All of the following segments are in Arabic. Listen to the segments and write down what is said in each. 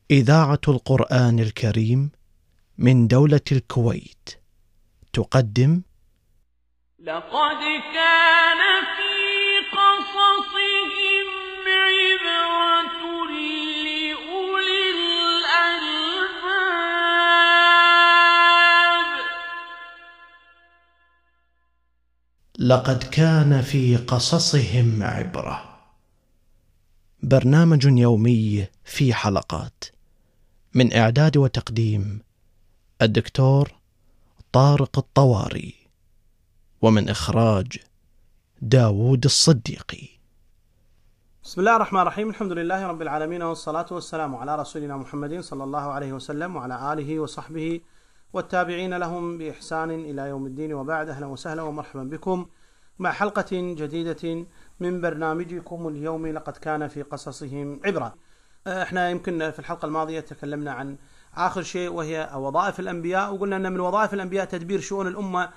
إذاعة القرآن الكريم من دولة الكويت تقدم لقد كان في قصصهم عبرة لأولي الألباب. لقد كان في قصصهم عبرة، برنامج يومي في حلقات، من إعداد وتقديم الدكتور طارق الطواري، ومن إخراج داود الصديقي. بسم الله الرحمن الرحيم. الحمد لله رب العالمين، والصلاة والسلام على رسولنا محمد صلى الله عليه وسلم وعلى آله وصحبه والتابعين لهم بإحسان إلى يوم الدين، وبعد. أهلا وسهلا ومرحبا بكم مع حلقة جديدة من برنامجكم اليومي لقد كان في قصصهم عبرة. احنا يمكن في الحلقة الماضية تكلمنا عن آخر شيء وهي وظائف الأنبياء، وقلنا أن من وظائف الأنبياء تدبير شؤون الأمة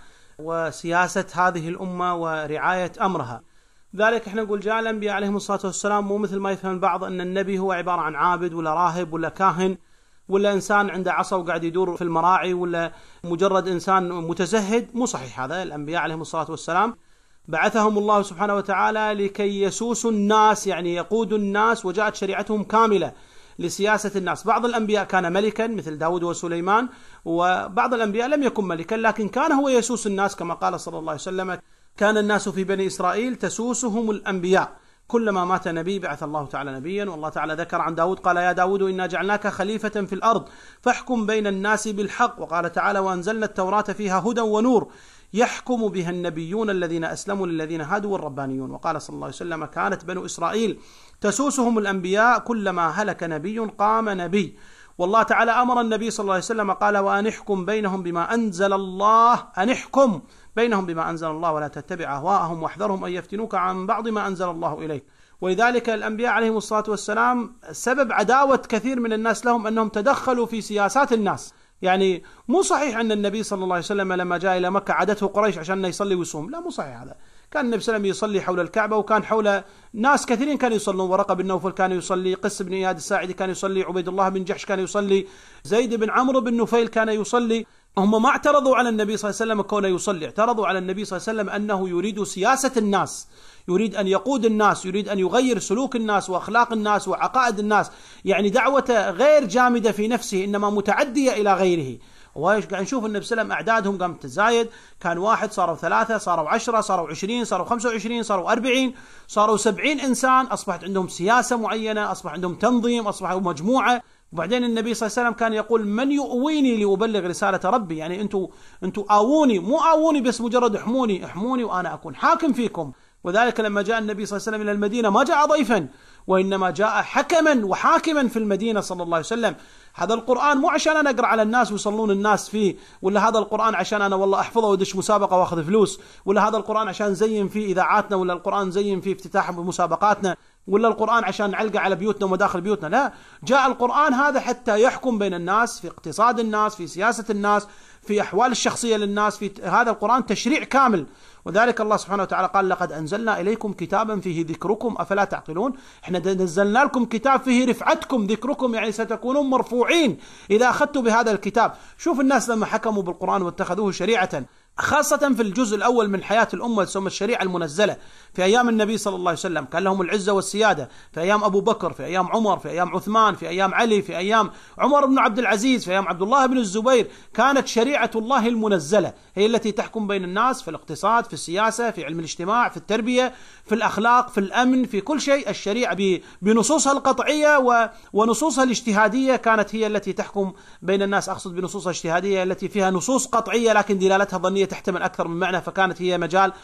وسياسة هذه الأمة ورعاية أمرها. ذلك احنا نقول جاء الأنبياء عليهم الصلاة والسلام مو مثل ما يفهم البعض أن النبي هو عبارة عن عابد ولا راهب ولا كاهن ولا إنسان عنده عصا وقاعد يدور في المراعي ولا مجرد إنسان متزهد. مو صحيح هذا. الأنبياء عليهم الصلاة والسلام بعثهم الله سبحانه وتعالى لكي يسوسوا الناس، يعني يقودوا الناس، وجاءت شريعتهم كاملة لسياسة الناس. بعض الأنبياء كان ملكا مثل داود وسليمان، وبعض الأنبياء لم يكن ملكا لكن كان هو يسوس الناس، كما قال صلى الله عليه وسلم: كان الناس في بني إسرائيل تسوسهم الأنبياء، كلما مات نبي بعث الله تعالى نبيا. والله تعالى ذكر عن داود قال: يا داود إنا جعلناك خليفة في الأرض فاحكم بين الناس بالحق. وقال تعالى: وأنزلنا التوراة فيها هدى ونور يحكم بها النبيون الذين أسلموا للذين هادوا والربانيون. وقال صلى الله عليه وسلم: كانت بنو إسرائيل تسوسهم الأنبياء، كلما هلك نبي قام نبي. والله تعالى أمر النبي صلى الله عليه وسلم قال: وأن احكم بينهم بما أنزل الله، أن احكم بينهم بما أنزل الله ولا تتبع أهواءهم واحذرهم أن يفتنوك عن بعض ما أنزل الله إليك. ولذلك الأنبياء عليهم الصلاة والسلام سبب عداوة كثير من الناس لهم أنهم تدخلوا في سياسات الناس. يعني مو صحيح أن النبي صلى الله عليه وسلم لما جاء إلى مكة عادته قريش عشان يصلي ويصوم، لا، مو صحيح هذا. كان النبي صلى الله عليه وسلم يصلي حول الكعبة، وكان حول ناس كثيرين كانوا يصلون. ورقة بن نوفل كان يصلي، قس بن إياد الساعدي كان يصلي، عبيد الله بن جحش كان يصلي، زيد بن عمرو بن نفيل كان يصلي. هم ما اعترضوا على النبي صلى الله عليه وسلم كونه يصلي، اعترضوا على النبي صلى الله عليه وسلم أنه يريد سياسة الناس، يريد أن يقود الناس، يريد أن يغير سلوك الناس وأخلاق الناس وعقائد الناس. يعني دعوة غير جامدة في نفسه إنما متعدية إلى غيره. وقاعد نشوف النبي صلى الله عليه وسلم أعدادهم قامت تزايد، كان واحد صاروا 3 صاروا 10 صاروا 20 صاروا 25 صاروا 40 صاروا 70 إنسان. أصبحت عندهم سياسة معينة، أصبح عندهم تنظيم، أصبحوا مجموعة. وبعدين النبي صلى الله عليه وسلم كان يقول: من يؤويني لأبلغ رسالة ربي؟ يعني أنتوا آووني، مو آووني بس مجرد احموني وأنا أكون حاكم فيكم. وذلك لما جاء النبي صلى الله عليه وسلم إلى المدينة ما جاء ضيفا، وإنما جاء حكما وحاكما في المدينة صلى الله عليه وسلم. هذا القرآن مو عشان أنا أقرأ على الناس ويصلون الناس فيه، ولا هذا القرآن عشان أنا والله أحفظه ودش مسابقة وأخذ فلوس، ولا هذا القرآن عشان زين فيه إذاعاتنا، ولا القرآن زين فيه افتتاح مسابقاتنا، ولا القرآن عشان نعلقه على بيوتنا ومداخل بيوتنا. لا، جاء القرآن هذا حتى يحكم بين الناس في اقتصاد الناس، في سياسة الناس، في أحوال الشخصية للناس. في هذا القرآن تشريع كامل. وذلك الله سبحانه وتعالى قال: لقد أنزلنا إليكم كتابا فيه ذكركم أفلا تعقلون. احنا نزلنا لكم كتاب فيه رفعتكم، ذكركم يعني ستكونون مرفوعين إذا أخذتوا بهذا الكتاب. شوف الناس لما حكموا بالقرآن واتخذوه شريعة، خاصة في الجزء الأول من حياة الأمة تسمى الشريعة المنزلة. في أيام النبي صلى الله عليه وسلم كان لهم العزة والسيادة، في أيام أبو بكر، في أيام عمر، في أيام عثمان، في أيام علي، في أيام عمر بن عبد العزيز، في أيام عبد الله بن الزبير. كانت شريعة الله المنزلة هي التي تحكم بين الناس في الاقتصاد، في السياسة، في علم الاجتماع، في التربية، في الأخلاق، في الأمن، في كل شيء. الشريعة بنصوصها القطعية ونصوصها الاجتهادية كانت هي التي تحكم بين الناس. أقصد بنصوصها الاجتهادية التي فيها نصوص قطعية لكن دلالتها ظنية تحتمل أكثر من معنى، فكانت هي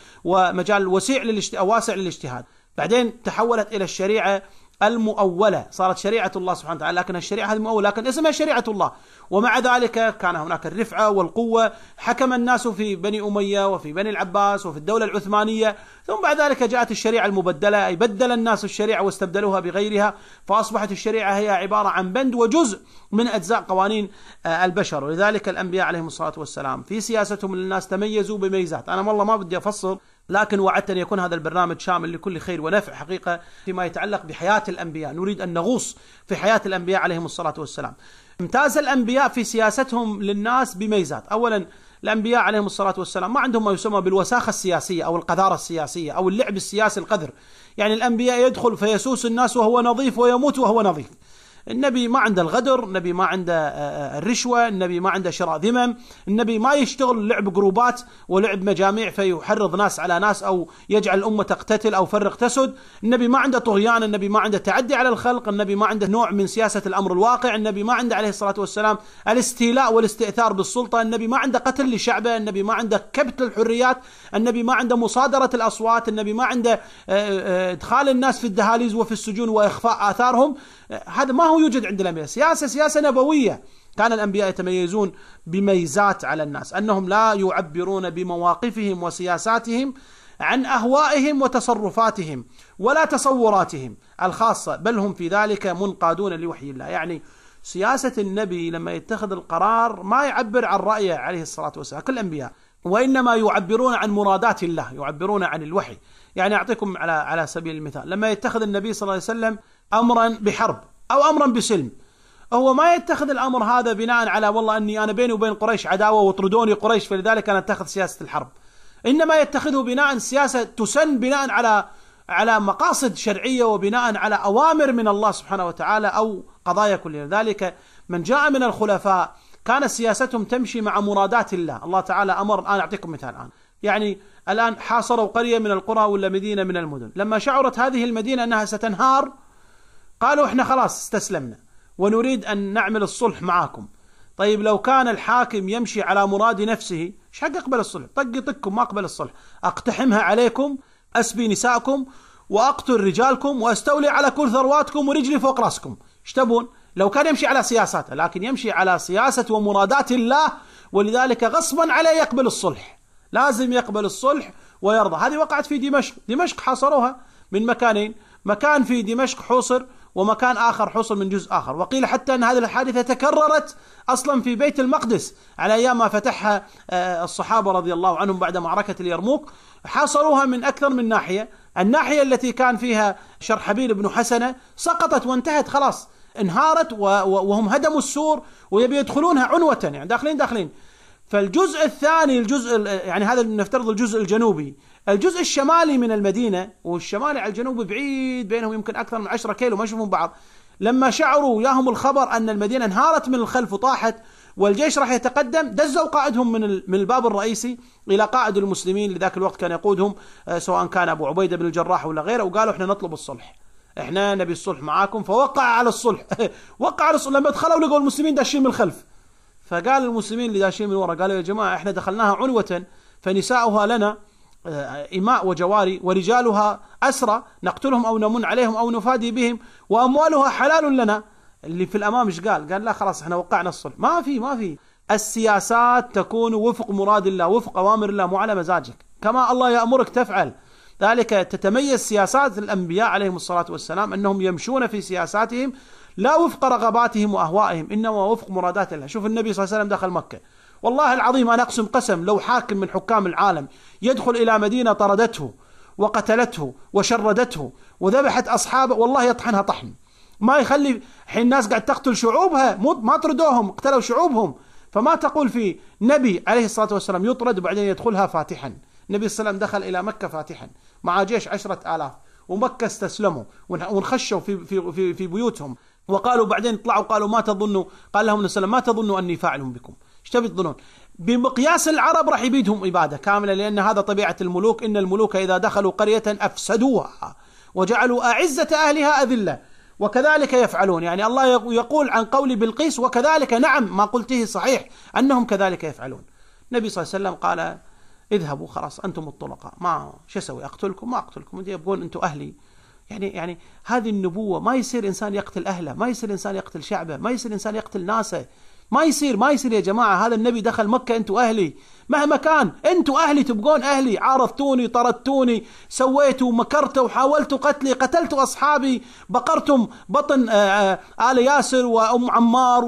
مجال واسع للاجتهاد. بعدين تحولت إلى الشريعة المؤولة، صارت شريعة الله سبحانه وتعالى، لكن الشريعة هذه مؤولة لكن اسمها شريعة الله. ومع ذلك كان هناك الرفعة والقوة. حكم الناس في بني أمية وفي بني العباس وفي الدولة العثمانية، ثم بعد ذلك جاءت الشريعة المبدلة، أي بدل الناس الشريعة واستبدلوها بغيرها، فأصبحت الشريعة هي عبارة عن بند وجزء من أجزاء قوانين البشر. ولذلك الأنبياء عليهم الصلاة والسلام في سياستهم للناس تميزوا بميزات. أنا والله ما بدي أفصل لكن وعدت أن يكون هذا البرنامج شامل لكل خير ونفع حقيقة فيما يتعلق بحياة الأنبياء. نريد أن نغوص في حياة الأنبياء عليهم الصلاة والسلام. امتاز الأنبياء في سياستهم للناس بميزات. أولا الأنبياء عليهم الصلاة والسلام ما عندهم ما يسمى بالوساخة السياسية أو القذارة السياسية أو اللعب السياسي القذر. يعني الأنبياء يدخل فيسوس الناس وهو نظيف ويموت وهو نظيف. النبي ما عنده الغدر، النبي ما عنده الرشوة، النبي ما عنده شراء ذمم، النبي ما يشتغل لعب جروبات ولعب مجاميع فيحرض ناس على ناس أو يجعل الأمة تقتتل أو فرق تسد. النبي ما عنده طغيان، النبي ما عنده تعدي على الخلق، النبي ما عنده نوع من سياسة الأمر الواقع، النبي ما عنده عليه الصلاة والسلام الاستيلاء والاستئثار بالسلطة، النبي ما عنده قتل لشعبه، النبي ما عنده كبت الحريات، النبي ما عنده مصادرة الأصوات، النبي ما عنده إدخال الناس في الدهاليز وفي السجون وإخفاء آثارهم. هذا ما هو يوجد عند الأنبياء. سياسة نبوية. كان الأنبياء يتميزون بميزات على الناس، أنهم لا يعبرون بمواقفهم وسياساتهم عن أهوائهم وتصرفاتهم ولا تصوراتهم الخاصة، بل هم في ذلك منقادون لوحي الله. يعني سياسة النبي لما يتخذ القرار ما يعبر عن رأيه عليه الصلاة والسلام كل الأنبياء، وإنما يعبرون عن مرادات الله، يعبرون عن الوحي. يعني أعطيكم على سبيل المثال، لما يتخذ النبي صلى الله عليه وسلم أمرا بحرب أو أمرا بسلم، هو ما يتخذ الأمر هذا بناء على والله أني أنا بيني وبين قريش عداوة وطردوني قريش فلذلك أنا أتخذ سياسة الحرب، إنما يتخذه بناء سياسة تسن بناء على مقاصد شرعية وبناء على أوامر من الله سبحانه وتعالى أو قضايا كلها. ذلك من جاء من الخلفاء كانت سياستهم تمشي مع مرادات الله. الله تعالى أمر، الآن أعطيكم مثال يعني الآن حاصروا قرية من القرى ولا مدينة من المدن، لما شعرت هذه المدينة أنها ستنهار قالوا إحنا خلاص استسلمنا ونريد أن نعمل الصلح معاكم. طيب لو كان الحاكم يمشي على مراد نفسه ايش حق اقبل الصلح؟ طقكم ما اقبل الصلح، اقتحمها عليكم، اسبي نساءكم واقتل رجالكم واستولي على كل ثرواتكم ورجلي فوق راسكم. ايش تبون؟ لو كان يمشي على سياساته، لكن يمشي على سياسة ومرادات الله، ولذلك غصبا عليه يقبل الصلح، لازم يقبل الصلح ويرضى. هذه وقعت في دمشق. دمشق حاصروها من مكانين، مكان في دمشق حوصر ومكان آخر حوصر من جزء آخر، وقيل حتى أن هذه الحادثة تكررت أصلا في بيت المقدس على أيام ما فتحها الصحابة رضي الله عنهم بعد معركة اليرموك. حاصروها من أكثر من ناحية. الناحية التي كان فيها شرحبيل بن حسنة سقطت وانتهت خلاص، انهارت وهم هدموا السور ويبي يدخلونها عنوة، يعني داخلين. فالجزء الثاني، الجزء يعني هذا نفترض الجزء الجنوبي، الجزء الشمالي من المدينة والشمالي على الجنوب بعيد بينهم يمكن أكثر من 10 كيلو ما يشوفون بعض، لما شعروا ياهم الخبر أن المدينة انهارت من الخلف وطاحت والجيش راح يتقدم، دزوا قائدهم من الباب الرئيسي إلى قائد المسلمين لذاك الوقت كان يقودهم سواء كان أبو عبيدة بن الجراح ولا غيره، وقالوا احنا نطلب الصلح، احنا نبي الصلح معاكم. فوقع على الصلح وقع على الصلح. لما دخلوا لقوا المسلمين داشين من الخلف، فقال المسلمين اللي داشين من ورا قالوا يا جماعة احنا دخلناها عنوة فنساؤها لنا إماء وجواري ورجالها أسرى نقتلهم أو نمن عليهم أو نفادي بهم وأموالها حلال لنا. اللي في الأمام إيش قال لا خلاص احنا وقعنا الصلح. ما في السياسات تكون وفق مراد الله، وفق أوامر الله، مو على مزاجك، كما الله يأمرك تفعل. ذلك تتميز سياسات الأنبياء عليهم الصلاة والسلام أنهم يمشون في سياساتهم لا وفق رغباتهم وأهوائهم، إنما وفق مرادات الله. شوف النبي صلى الله عليه وسلم دخل مكة، والله العظيم أنا أقسم قسم لو حاكم من حكام العالم يدخل إلى مدينة طردته وقتلته وشردته وذبحت أصحابه والله يطحنها طحن، ما يخلي. حين الناس قاعد تقتل شعوبها ما طردوهم، قتلوا شعوبهم. فما تقول في نبي عليه الصلاة والسلام يطرد وبعدين يدخلها فاتحا. النبي صلى الله عليه وسلم دخل إلى مكة فاتحا مع جيش 10,000 ومكة استسلموا ونخشوا في بيوتهم، وقالوا بعدين طلعوا قالوا ما تظنوا، قال لهم السلام ما تظنوا أني فاعل بكم، ايش تبي تظنون؟ بمقياس العرب راح يبيدهم إبادة كاملة، لأن هذا طبيعة الملوك، إن الملوك إذا دخلوا قرية أفسدوها وجعلوا أعزة أهلها أذلة، وكذلك يفعلون. يعني الله يقول عن قول بلقيس وكذلك، نعم ما قلته صحيح أنهم كذلك يفعلون. النبي صلى الله عليه وسلم قال اذهبوا خلاص أنتم الطلقاء، ما شو أسوي؟ أقتلكم؟ ما أقتلكم، أنتم يبغون أنتم أهلي. يعني هذه النبوة، ما يصير إنسان يقتل أهله، ما يصير إنسان يقتل شعبه، ما يصير إنسان يقتل ناسه ما يصير يا جماعة. هذا النبي دخل مكة أنتوا أهلي، مهما كان أنتوا أهلي، تبقون أهلي. عارضتوني، طردتوني، سويتوا، مكرتوا، حاولتوا قتلي، قتلتوا أصحابي، بقرتم بطن آل ياسر وأم عمار،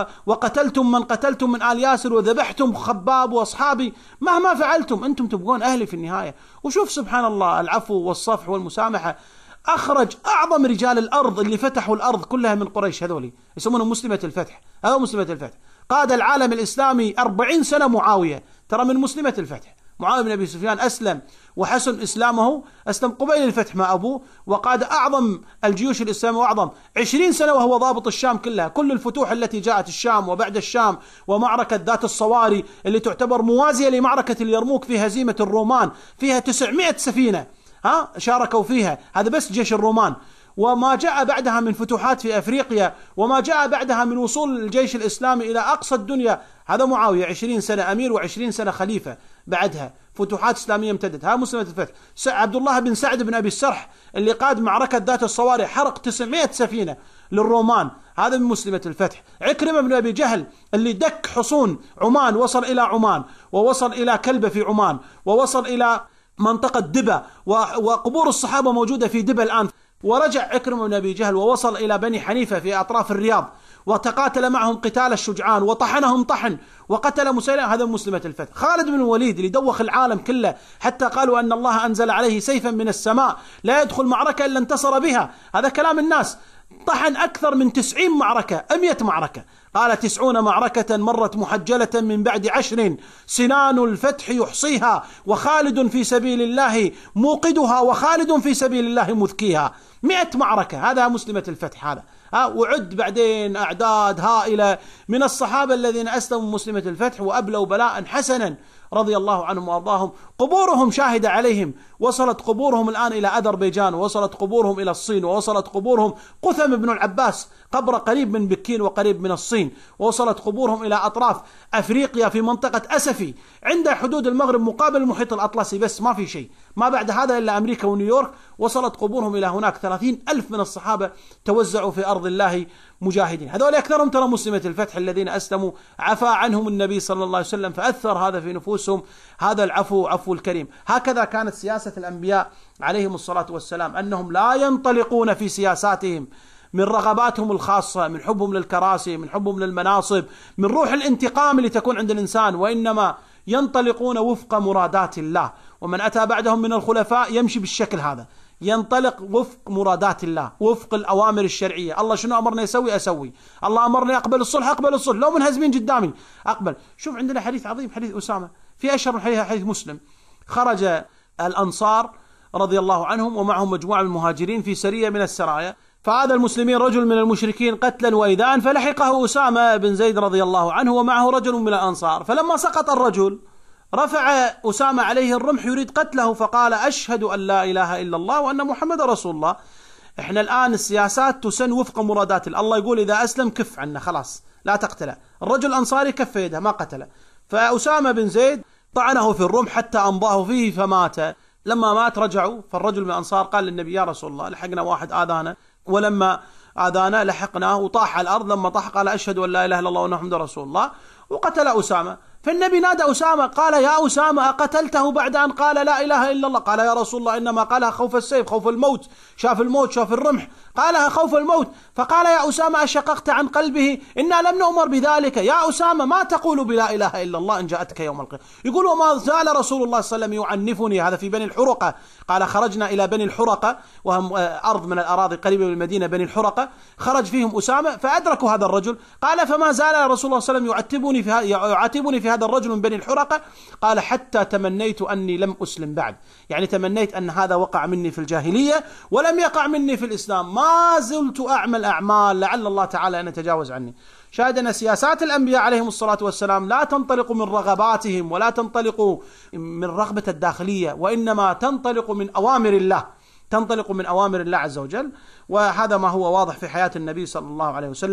وقتلتم من قتلتم من آل ياسر، وذبحتم خباب وأصحابي. مهما فعلتم أنتم تبقون أهلي في النهاية. وشوف سبحان الله العفو والصفح والمسامحة. أخرج أعظم رجال الأرض اللي فتحوا الأرض كلها من قريش، هذولي يسمونهم مسلمة الفتح. هذا مسلمة الفتح قاد العالم الإسلامي 40 سنة. معاوية ترى من مسلمة الفتح. معاوية بن أبي سفيان أسلم وحسن إسلامه، أسلم قبيل الفتح مع أبوه، وقاد أعظم الجيوش الإسلامية وأعظم 20 سنة وهو ضابط الشام كلها. كل الفتوح التي جاءت الشام وبعد الشام، ومعركة ذات الصواري اللي تعتبر موازية لمعركة اليرموك في هزيمة الرومان، فيها 900 سفينة شاركوا فيها، هذا بس جيش الرومان. وما جاء بعدها من فتوحات في أفريقيا، وما جاء بعدها من وصول الجيش الإسلامي إلى أقصى الدنيا، هذا معاوية 20 سنة أمير و20 سنة خليفة. بعدها فتوحات إسلامية امتدت. ها مسلمة الفتح. عبد الله بن سعد بن أبي السرح اللي قاد معركة ذات الصواري، حرق 900 سفينة للرومان، هذا من مسلمة الفتح. عكرمة بن أبي جهل اللي دك حصون عمان، وصل إلى عمان، ووصل إلى كلبة في عمان، ووصل إلى منطقة دبا، وقبور الصحابة موجودة في دبا الآن. ورجع عكرمة بن أبي جهل ووصل إلى بني حنيفة في أطراف الرياض، وتقاتل معهم قتال الشجعان، وطحنهم طحن، وقتل مسيلمة. هذا مسلمة الفتح. خالد بن الوليد اللي دوخ العالم كله، حتى قالوا أن الله أنزل عليه سيفا من السماء لا يدخل معركة إلا انتصر بها، هذا كلام الناس. طحن أكثر من 90 معركة، 100 معركة. قال 90 معركة مرت محجلة من بعد 10، سنان الفتح يحصيها، وخالد في سبيل الله موقدها، وخالد في سبيل الله مذكيها. 100 معركة، هذا مسلمة الفتح هذا. وعد بعدين أعداد هائلة من الصحابة الذين أسلموا مسلمة الفتح وأبلوا بلاء حسنا رضي الله عنهم وأرضاهم. قبورهم شاهدة عليهم، وصلت قبورهم الآن إلى أذربيجان، ووصلت قبورهم إلى الصين، ووصلت قبورهم قثم بن العباس قبر قريب من بكين وقريب من الصين، ووصلت قبورهم إلى أطراف أفريقيا في منطقة أسفي عند حدود المغرب مقابل المحيط الأطلسي، بس ما في شيء ما بعد هذا إلا أمريكا ونيويورك. وصلت قبورهم إلى هناك. 30,000 من الصحابة توزعوا في أرض الله مجاهدين. هذول أكثرهم ترى مسلمة الفتح الذين أسلموا، عفى عنهم النبي صلى الله عليه وسلم، فأثر هذا في نفوسهم، هذا العفو عفو الكريم. هكذا كانت سياسة الأنبياء عليهم الصلاة والسلام، أنهم لا ينطلقون في سياساتهم من رغباتهم الخاصة، من حبهم للكراسي، من حبهم للمناصب، من روح الانتقام اللي تكون عند الإنسان، وإنما ينطلقون وفق مرادات الله. ومن أتى بعدهم من الخلفاء يمشي بالشكل هذا، ينطلق وفق مرادات الله، وفق الأوامر الشرعية. الله شنو أمرنا أسوي، الله أمرني أقبل الصلح أقبل الصلح، لو منهزمين قدامي أقبل. شوف عندنا حديث عظيم، حديث أسامة، في أشهر من حديث مسلم. خرج الأنصار رضي الله عنهم ومعهم مجموعة من المهاجرين في سرية من السرايا، فعاد المسلمين رجل من المشركين قتلا وإيذاء، فلحقه أسامة بن زيد رضي الله عنه ومعه رجل من الأنصار. فلما سقط الرجل رفع أسامة عليه الرمح يريد قتله، فقال أشهد أن لا إله إلا الله وأن محمد رسول الله. إحنا الآن السياسات تسن وفق مرادات الله. يقول إذا أسلم كف عنا، خلاص لا تقتله. الرجل الأنصاري كف يده ما قتله، فأسامة بن زيد طعنه في الرمح حتى أمضاه فيه فمات. لما مات رجعوا، فالرجل من الأنصار قال للنبي يا رسول الله لحقنا واحد آذانا، ولما آذانا لحقناه وطاح على الأرض. لما طاح قال أشهد أن لا إله إلا الله وأن محمد رسول الله، وقتل أسامة. فالنبي نادى أسامة قال يا أسامة أقتلته بعد أن قال لا إله إلا الله؟ قال يا رسول الله إنما قالها خوف السيف، خوف الموت، شاف الموت شاف الرمح قالها خوف الموت. فقال يا أسامة أشققت عن قلبه؟ إنا لم نؤمر بذلك. يا أسامة ما تقول بلا إله إلا الله إن جاءتك يوم القيامة؟ يقول وما زال رسول الله صلى الله عليه وسلم يعنفني. هذا في بني الحرقة. قال خرجنا إلى بني الحرقة، وهم أرض من الأراضي قريبة من المدينة، بني الحرقة. خرج فيهم أسامة فأدركوا هذا الرجل. قال فما زال رسول الله صلى الله عليه وسلم يعاتبني في هذا الرجل من بني الحرقة. قال حتى تمنيت أني لم أسلم بعد، يعني تمنيت أن هذا وقع مني في الجاهلية ولم يقع مني في الإسلام، ما زلت أعمل أعمال لعل الله تعالى أن يتجاوز عني. شاهد أن سياسات الأنبياء عليهم الصلاة والسلام لا تنطلق من رغباتهم ولا تنطلق من رغبة الداخلية، وإنما تنطلق من أوامر الله، تنطلق من أوامر الله عز وجل. وهذا ما هو واضح في حياة النبي صلى الله عليه وسلم.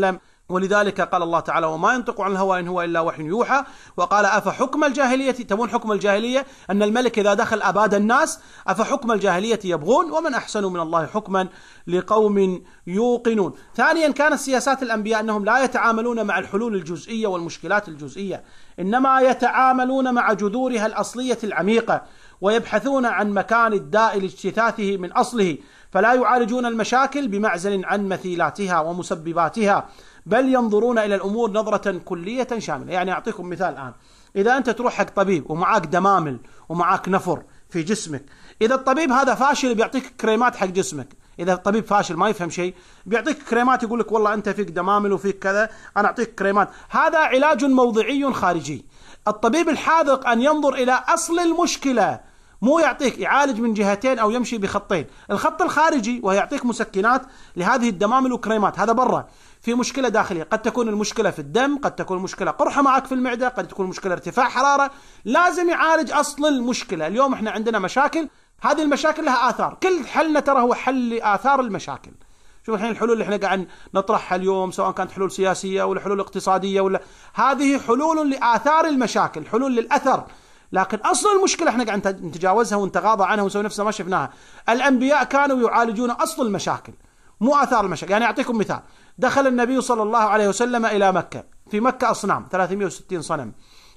ولذلك قال الله تعالى: وما ينطق عن الهوى إن هو إلا وحي يوحى. وقال: أفحكم الجاهلية تبون؟ حكم الجاهلية أن الملك إذا دخل أباد الناس. أفحكم الجاهلية يبغون ومن أحسن من الله حكما لقوم يوقنون. ثانيا، كانت سياسات الأنبياء أنهم لا يتعاملون مع الحلول الجزئية والمشكلات الجزئية، إنما يتعاملون مع جذورها الأصلية العميقة، ويبحثون عن مكان الداء لاجتثاثه من أصله، فلا يعالجون المشاكل بمعزل عن مثيلاتها ومسبباتها، بل ينظرون إلى الأمور نظرة كلية شاملة. يعني أعطيكم مثال الآن: إذا أنت تروح حق طبيب ومعاك دمامل ومعاك نفر في جسمك، إذا الطبيب هذا فاشل بيعطيك كريمات حق جسمك. إذا الطبيب فاشل ما يفهم شيء بيعطيك كريمات، يقول لك والله أنت فيك دمامل وفيك كذا، أنا أعطيك كريمات. هذا علاج موضعي خارجي. الطبيب الحاذق أن ينظر إلى أصل المشكلة، مو يعطيك يعالج من جهتين أو يمشي بخطين. الخط الخارجي ويعطيك مسكنات لهذه الدمامل وكريمات، هذا برا في مشكلة داخلية. قد تكون المشكلة في الدم، قد تكون المشكلة قرحة معك في المعدة، قد تكون المشكلة ارتفاع حرارة. لازم يعالج أصل المشكلة. اليوم احنا عندنا مشاكل، هذه المشاكل لها آثار، كل حلنا ترى هو حل لآثار المشاكل. شوف الحين الحلول اللي احنا قاعد نطرحها اليوم، سواء كانت حلول سياسية ولا حلول اقتصادية ولا، هذه حلول لآثار المشاكل، حلول للأثر. لكن أصل المشكلة احنا قاعد نتجاوزها ونتغاضى عنها ونسوي نفسنا ما شفناها. الأنبياء كانوا يعالجون أصل المشاكل مو آثار المشاكل. يعني أعطيكم مثال: دخل النبي صلى الله عليه وسلم إلى مكة، في مكة أصنام 360 صنم.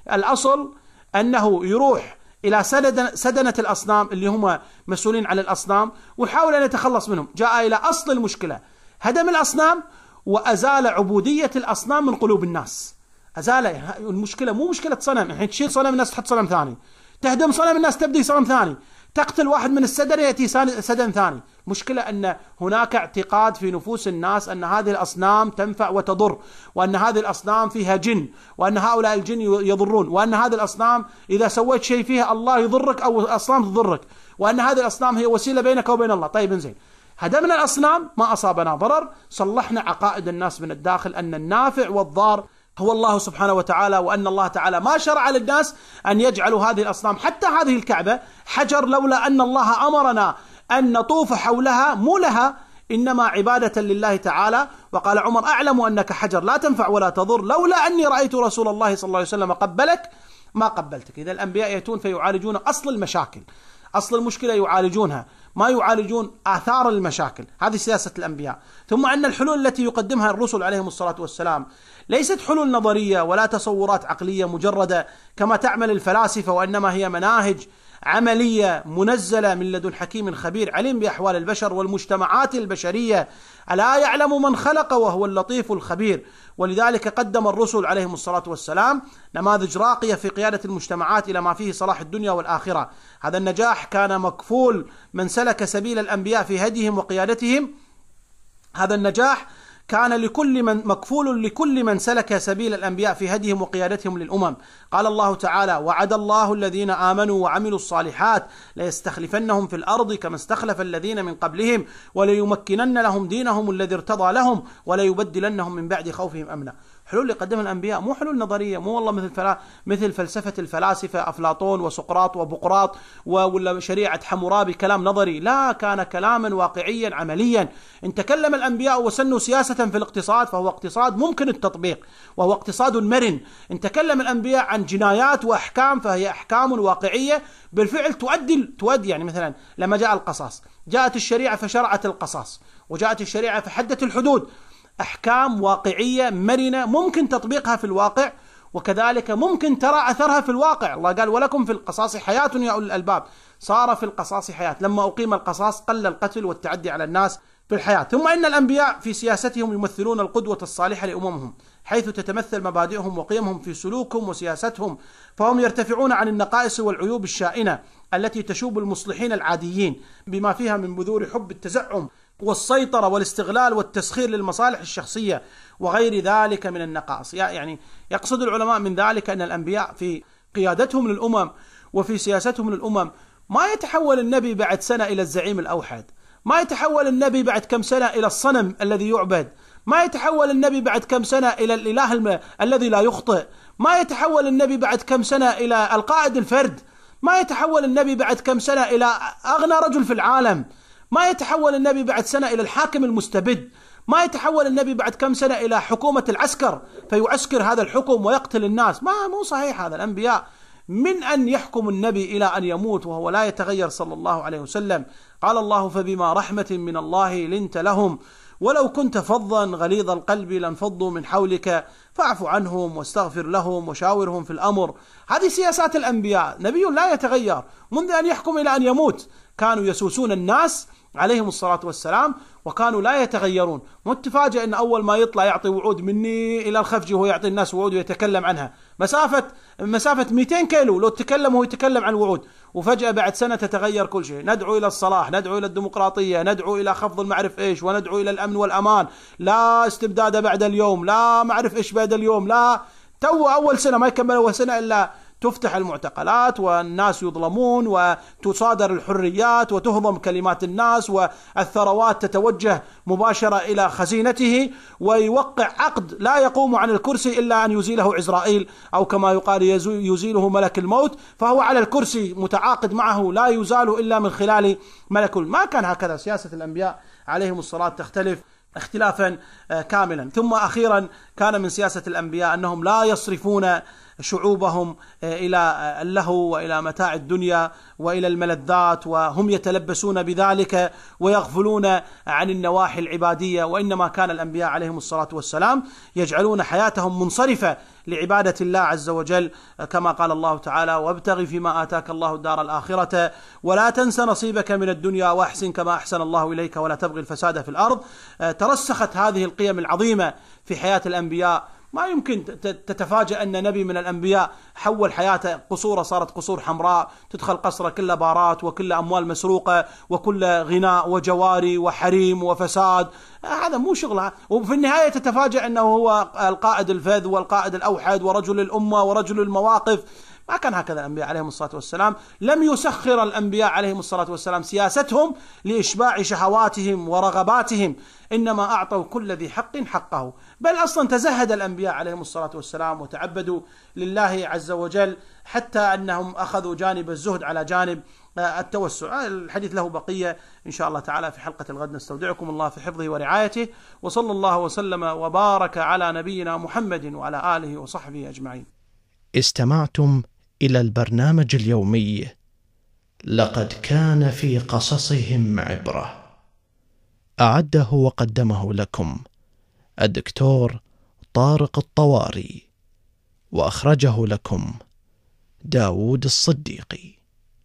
الأصل أنه يروح إلى سدنة الأصنام اللي هم مسؤولين عن الأصنام ويحاول أن يتخلص منهم. جاء إلى أصل المشكلة، هدم الأصنام وأزال عبودية الأصنام من قلوب الناس. أزال المشكلة، مو مشكلة صنم، الحين تشيل صنم الناس تحط صنم ثاني، تهدم صنم الناس تبدي صنم ثاني، تقتل واحد من السدن يأتي سدن ثاني. مشكلة أن هناك اعتقاد في نفوس الناس أن هذه الأصنام تنفع وتضر، وأن هذه الأصنام فيها جن، وأن هؤلاء الجن يضرون، وأن هذه الأصنام إذا سويت شيء فيها الله يضرك أو الأصنام تضرك، وأن هذه الأصنام هي وسيلة بينك وبين الله. طيب انزين، هدمنا الأصنام ما أصابنا ضرر، صلحنا عقائد الناس من الداخل أن النافع والضار هو الله سبحانه وتعالى، وأن الله تعالى ما شرع للناس أن يجعلوا هذه الأصنام، حتى هذه الكعبة حجر، لولا أن الله أمرنا أن نطوف حولها مو لها إنما عبادة لله تعالى. وقال عمر: أعلم أنك حجر لا تنفع ولا تضر، لولا أني رأيت رسول الله صلى الله عليه وسلم قبلك ما قبلتك. إذا الأنبياء يأتون فيعالجون أصل المشاكل، أصل المشكلة يعالجونها، ما يعالجون آثار المشاكل. هذه سياسة الأنبياء. ثم أن الحلول التي يقدمها الرسل عليهم الصلاة والسلام ليست حلول نظرية ولا تصورات عقلية مجردة كما تعمل الفلاسفة، وإنما هي مناهج عملية منزلة من لدن حكيم خبير عليم بأحوال البشر والمجتمعات البشرية. ألا يعلم من خلق وهو اللطيف الخبير. ولذلك قدم الرسل عليهم الصلاة والسلام نماذج راقية في قيادة المجتمعات إلى ما فيه صلاح الدنيا والآخرة. هذا النجاح كان مكفول من سلك سبيل الأنبياء في هديهم وقيادتهم. هذا النجاح كان مكفول لكل من سلك سبيل الأنبياء في هديهم وقيادتهم للأمم. قال الله تعالى: وعد الله الذين آمنوا وعملوا الصالحات ليستخلفنهم في الأرض كما استخلف الذين من قبلهم وليمكنن لهم دينهم الذي ارتضى لهم وليبدلنهم من بعد خوفهم أمنا. حلول اللي قدمها الأنبياء مو حلول نظرية، مو والله مثل فلسفة الفلاسفة أفلاطون وسقراط وبقراط ولا شريعة حمورابي كلام نظري. لا، كان كلاما واقعيا عمليا. إن تكلم الأنبياء وسنوا سياسة في الاقتصاد فهو اقتصاد ممكن التطبيق وهو اقتصاد مرن. إن تكلم الأنبياء عن جنايات وأحكام فهي أحكام واقعية بالفعل تؤدي. يعني مثلا لما جاء القصاص، جاءت الشريعة فشرعت القصاص، وجاءت الشريعة فحدت الحدود. أحكام واقعية مرنة ممكن تطبيقها في الواقع، وكذلك ممكن ترى أثرها في الواقع. الله قال: ولكم في القصاص حياة يا أولي الألباب. صار في القصاص حياة، لما أقيم القصاص قل القتل والتعدي على الناس في الحياة. ثم إن الأنبياء في سياستهم يمثلون القدوة الصالحة لأممهم، حيث تتمثل مبادئهم وقيمهم في سلوكهم وسياستهم، فهم يرتفعون عن النقائص والعيوب الشائنة التي تشوب المصلحين العاديين بما فيها من بذور حب التزعم والسيطرة والاستغلال والتسخير للمصالح الشخصية وغير ذلك من النقائص. يعني يقصد العلماء من ذلك أن الأنبياء في قيادتهم للأمم وفي سياستهم للأمم ما يتحول النبي بعد سنة إلى الزعيم الأوحد، ما يتحول النبي بعد كم سنة إلى الصنم الذي يعبد، ما يتحول النبي بعد كم سنة إلى الإله الذي لا يخطئ، ما يتحول النبي بعد كم سنة إلى القائد الفرد، ما يتحول النبي بعد كم سنة إلى أغنى رجل في العالم، ما يتحول النبي بعد سنة إلى الحاكم المستبد، ما يتحول النبي بعد كم سنة إلى حكومة العسكر فيعسكر هذا الحكم ويقتل الناس. مو صحيح هذا. الأنبياء من أن يحكم النبي إلى أن يموت وهو لا يتغير صلى الله عليه وسلم. قال الله: فبما رحمة من الله لنت لهم ولو كنت فظا غليظ القلب لانفضوا من حولك فاعف عنهم واستغفر لهم وشاورهم في الأمر. هذه سياسات الأنبياء. نبي لا يتغير منذ أن يحكم إلى أن يموت. كانوا يسوسون الناس عليهم الصلاة والسلام وكانوا لا يتغيرون. مو تفاجئ أن أول ما يطلع يعطي وعود مني إلى الخفج وهو يعطي الناس وعود ويتكلم عنها مسافة 200 كيلو لو تكلم وهو يتكلم عن الوعود، وفجأة بعد سنة تتغير كل شيء. ندعو إلى الصلاح، ندعو إلى الديمقراطية، ندعو إلى خفض المعرف إيش، وندعو إلى الأمن والأمان، لا استبداد بعد اليوم، لا معرف إيش بعد اليوم، لا. تو أول سنة ما يكمل أول سنة إلا تفتح المعتقلات والناس يظلمون وتصادر الحريات وتهضم كلمات الناس والثروات تتوجه مباشرة إلى خزينته، ويوقع عقد لا يقوم عن الكرسي إلا أن يزيله عزرائيل، أو كما يقال يزيله ملك الموت، فهو على الكرسي متعاقد معه لا يزال إلا من خلال ملك الموت. ما كان هكذا. سياسة الأنبياء عليهم الصلاة تختلف اختلافا كاملا. ثم أخيرا كان من سياسة الأنبياء أنهم لا يصرفون شعوبهم إلى اللهو وإلى متاع الدنيا وإلى الملذات، وهم يتلبسون بذلك ويغفلون عن النواحي العبادية، وإنما كان الأنبياء عليهم الصلاة والسلام يجعلون حياتهم منصرفة لعبادة الله عز وجل، كما قال الله تعالى: وابتغ فيما آتاك الله الدار الآخرة ولا تنس نصيبك من الدنيا وأحسن كما أحسن الله إليك ولا تبغي الفساد في الأرض. ترسخت هذه القيم العظيمة في حياة الأنبياء. ما يمكن تتفاجأ أن نبي من الأنبياء حول حياته قصوره صارت قصور حمراء، تدخل قصره كله بارات وكل أموال مسروقة وكل غناء وجواري وحريم وفساد. هذا مو شغله. وفي النهاية تتفاجأ أنه هو القائد الفذ والقائد الأوحد ورجل الأمة ورجل المواقف. ما كان هكذا الأنبياء عليهم الصلاة والسلام. لم يسخر الأنبياء عليهم الصلاة والسلام سياستهم لإشباع شهواتهم ورغباتهم، إنما أعطوا كل ذي حق حقه. بل أصلا تزهد الأنبياء عليهم الصلاة والسلام وتعبدوا لله عز وجل، حتى أنهم أخذوا جانب الزهد على جانب التوسع. الحديث له بقية إن شاء الله تعالى في حلقة الغد. نستودعكم الله في حفظه ورعايته، وصلى الله وسلم وبارك على نبينا محمد وعلى آله وصحبه أجمعين. استمعتم إلى البرنامج اليومي لقد كان في قصصهم عبرة، أعده وقدمه لكم الدكتور طارق الطواري، وأخرجه لكم داود الصديقي.